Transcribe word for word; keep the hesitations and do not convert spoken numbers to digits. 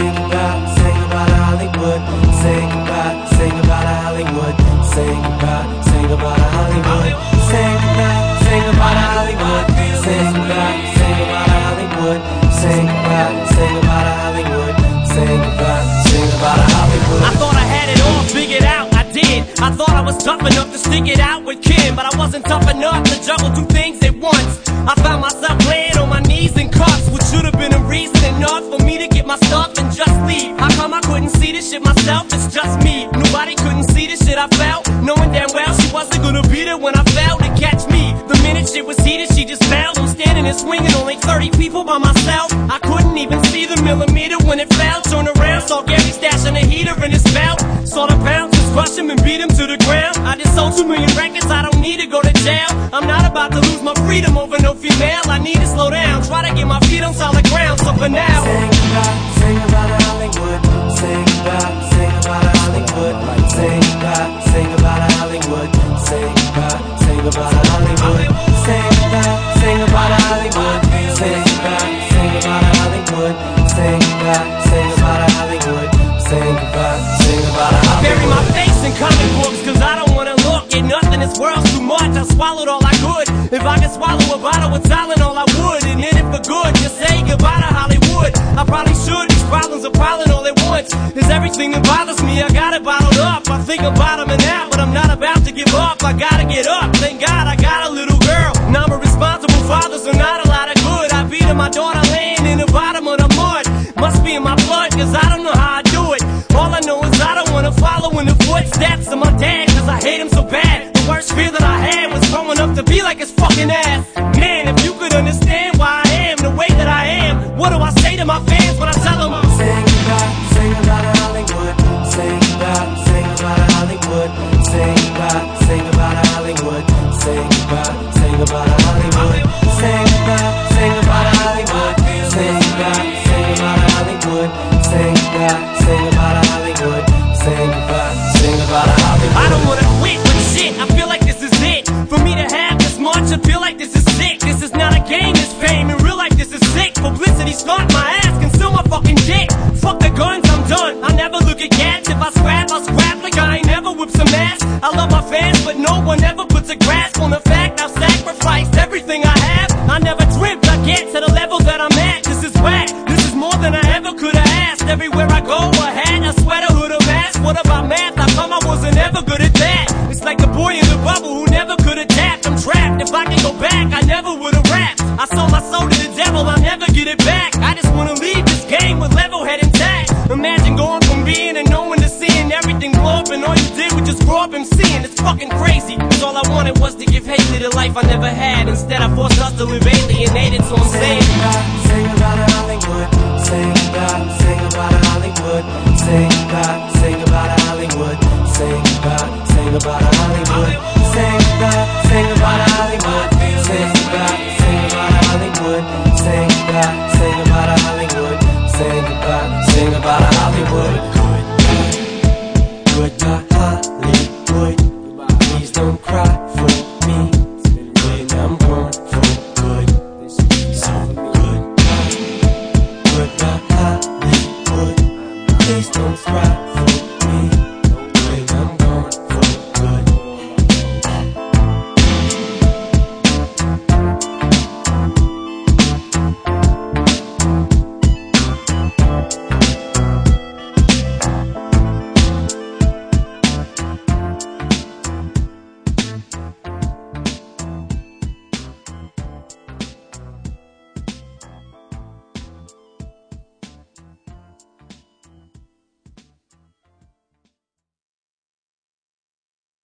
Sing about, sing about Hollywood. Sing about, sing about Hollywood. Sing about, sing about Hollywood. Sing about, sing about Hollywood. Sing about, sing about Hollywood. Sing about, sing about Hollywood. Sing about, sing about Hollywood. I thought I had it all figured out, I did. I thought I was tough enough to stick it out with Kim, but I wasn't tough enough to juggle two things at once. I found myself laying on my knees in cuffs, which should have been a reason enough for me to get my stuff and just leave. How come I couldn't see this shit myself? It's just me. Nobody couldn't see the shit I felt, knowing damn well she wasn't gonna be there when I fell to catch me. The minute shit was heated, she just fell. I'm standing and swinging, only thirty people by myself. I couldn't even see the millimeter when it fell. Turned around, saw Gary stashing a heater in his belt. Saw the bouncers crush him and beat him to the ground. I just sold two million records, I don't need to go to jail. I'm not about to lose my freedom over no female. I need to slow down, try to get my feet on solid ground. So for now, sing about, sing about Hollywood. Sing about, sing about Hollywood. Sing about, sing about Hollywood. Sing about, sing about Hollywood. Sing about, sing about Hollywood. Sing about, sing about Hollywood. Sing about, sing about Hollywood. Sing about, sing about Hollywood. I bury my face in comic books, cause I don't wanna look at nothing. This world's too much, I swallowed all I could. If I could swallow a bottle with Tylenol, I would. And hit it for good, just say goodbye to Hollywood. I probably should, these problems are piling all at once. There's everything that bothers me, I got it bottled up. I think I'm bottoming out, but I'm not about to give up. I gotta get up, thank God I got a little girl. Now I'm a responsible father, so not a lot of good. I beat her, my daughter laying in the bottom of the mud. Must be in my blood, cause I don't know how I do it. All I know is I don't wanna follow in the footsteps of my dad, cause I hate him so bad. The worst fear that I had was growing up to be like his fucking ass. Man, if you could understand why I am the way that I am, what do I say to my fans when I tell them? Sing about, sing about Hollywood. Sing about, sing about Hollywood. Sing about, sing about Hollywood. Sing about, sing about Hollywood. Sing about, sing about Hollywood. Sing about, sing about Hollywood. Sing about, sing about Hollywood. Sing about, sing about Hollywood. I don't wanna quit, but shit, I feel like this is it. For me to have this much, I feel like this is sick. This is not a game, this fame. In real life, this is sick. Publicity scarred my ass, conceal my fucking dick. Fuck the guns, I'm done. I never look at cats. If I scrap, I'll scrap like I ain't never whipped some ass. I love my fans, but no one ever puts a grasp on the fact I've sacrificed everything I have. I never dreamt I'd get to the level that I'm at. This is whack, this is more than I ever could have asked. Everywhere I go, a hat, a sweater, hood, a mask. What about math? How come I wasn't ever good at that? It's like the boy in the bubble who never could adapt. I'm trapped, if I can go back, I never would've rapped. I sold my soul to the devil, I'll never get it back. I just wanna leave this game with level head intact. Imagine going from being and knowing to seeing everything blow up, and all you did was just grow up and seeing. It's fucking crazy, cause all I wanted was to give hate to the life I never had. Instead I forced us to live alienated, so I'm saying, sing about, sing about Hollywood. Sing about, sing about Hollywood. Sing about, sing about Hollywood. Sing about, sing about Hollywood. Sing about, sing about Hollywood. Sing about, sing about Hollywood. Sing about, sing about Hollywood. Sing about, sing about Hollywood. Goodbye, Hollywood. Please don't cry for me when I'm gone for good. So goodbye, goodbye, Hollywood. Please don't cry.